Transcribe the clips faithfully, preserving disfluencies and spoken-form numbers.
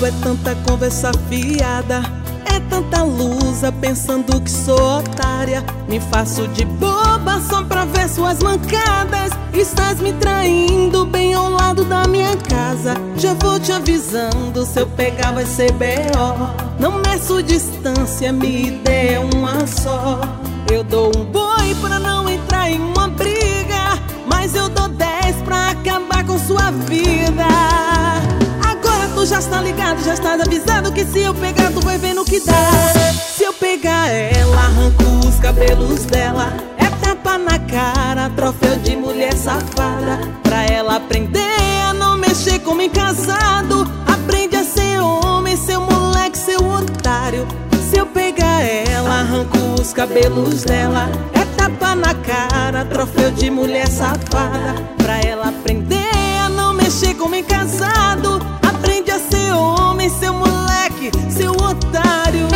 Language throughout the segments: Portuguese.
é tanta conversa fiada, é tanta lusa pensando que sou otária. Me faço de boba só pra ver suas mancadas. Estás me traindo bem ao lado da minha casa. Já vou te avisando, se eu pegar vai ser B O. Não meço distância, minha ideia é uma só. Eu dou um boi pra não entrar em uma briga, mas eu dou dez pra acabar com sua vida. Agora tu já está ligado, já está avisado que se eu pegar tu vai ver no que dá. Se eu pegar ela, arranco os cabelos dela. É tapa na cara, troféu de mulher safada. Pra ela aprender a não mexer como em casado. Aprende a ser homem, seu moleque, seu otário. Se eu pegar ela, arranco os cabelos dela. É tapa na cara, troféu de mulher safada. Pra ela aprender a não mexer como em casado. Aprende a ser homem, seu moleque, seu otário.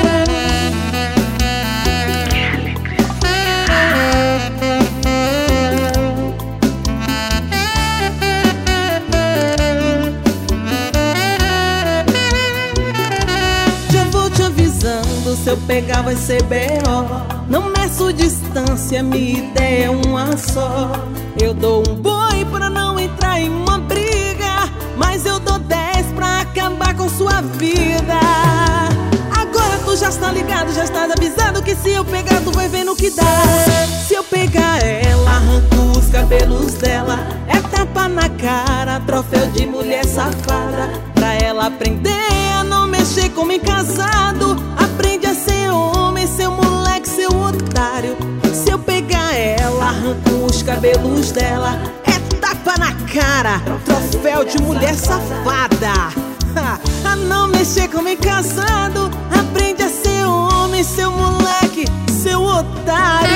Já vou te avisando, se eu pegar vai ser B O. Não meço distância, minha ideia é uma só. Eu dou um boi pra não entrar em uma briga, mas eu dou dez pra acabar com sua vida. Agora tu já está ligado, já está avisado que se eu pegar tu vai ver no que dá. Se eu pegar ela, arranco os cabelos dela. É tapa na cara, troféu de mulher safada. Pra ela aprender a não mexer como em casado. Aprende a ser homem, seu moleque, seu otário. Se eu pegar ela, arranco os cabelos dela. É tapa na cara, troféu de mulher safada. A não mexer como em casado. Aprende a ser homem, seu moleque, seu otário.